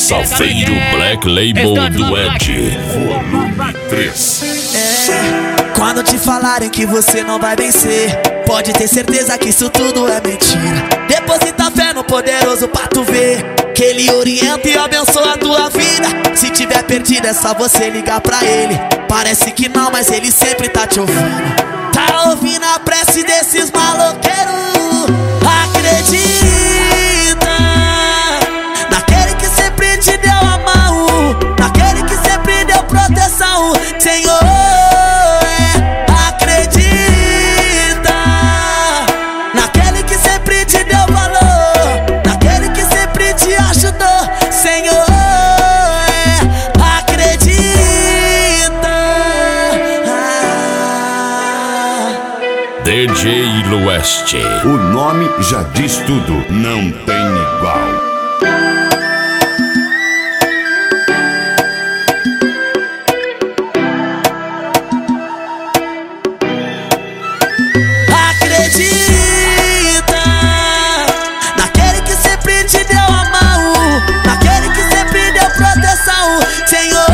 Salveiro Black Label do Ed, volume 3. Quando te falarem que você não vai vencer, pode ter certeza que isso tudo é mentira. Deposita fé no poderoso pra tu ver que ele orienta e abençoa a tua vida. Se tiver perdido é só você ligar pra ele. Parece que não, mas ele sempre tá te ouvindo. Tá ouvindo a prece desses maloqueiros. Acredita naquele que sempre te deu a mão, naquele que sempre deu proteção, Senhor. Acredita naquele que sempre te deu valor, naquele que sempre te ajudou, Senhor. Acredita. DJ Lueste. O nome já diz tudo, não tem igual. Acredita naquele que sempre te deu a mão, naquele que sempre deu proteção, Senhor.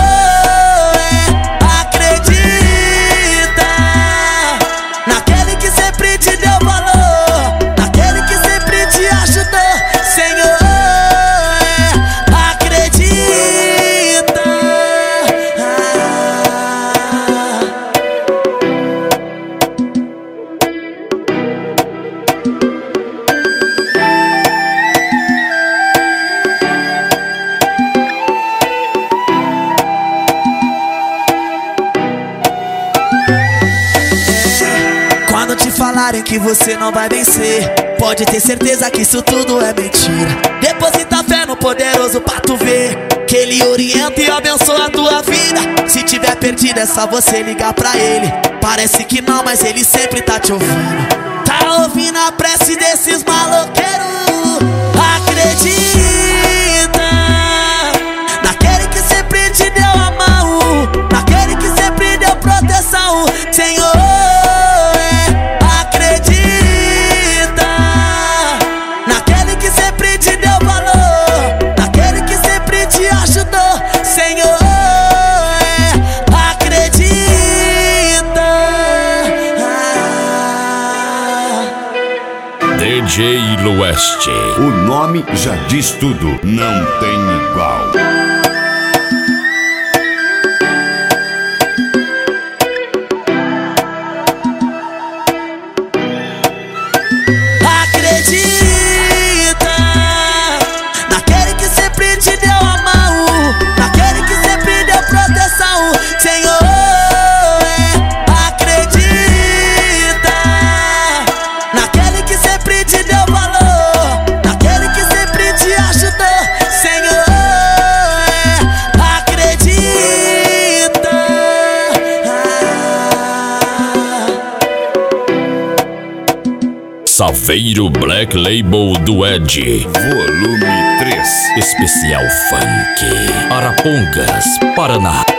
Acredita naquele que sempre te deu valor, naquele que sempre te ajudou, Senhor. Acredita. Quando te falarem que você não vai vencer, pode ter certeza que isso tudo é mentira. Deposita fé no poderoso pra tu ver que ele orienta e abençoa a tua vida. Se tiver perdido é só você ligar pra ele. Parece que não, mas ele sempre tá te ouvindo. Tá ouvindo a prece desses maloqueiros. Acredita naquele que sempre te deu a mão, naquele que sempre deu proteção, Senhor. DJ Lueste. O nome já diz tudo, não tem igual. Acredita naquele que sempre te deu a mão, naquele que sempre deu proteção, Senhor. Acredita naquele que sempre te deu valor, naquele que sempre te ajudou, Senhor. Acredita. Salveiro Black Label do Ed, Volume 3. especial funk, Arapongas, Paraná.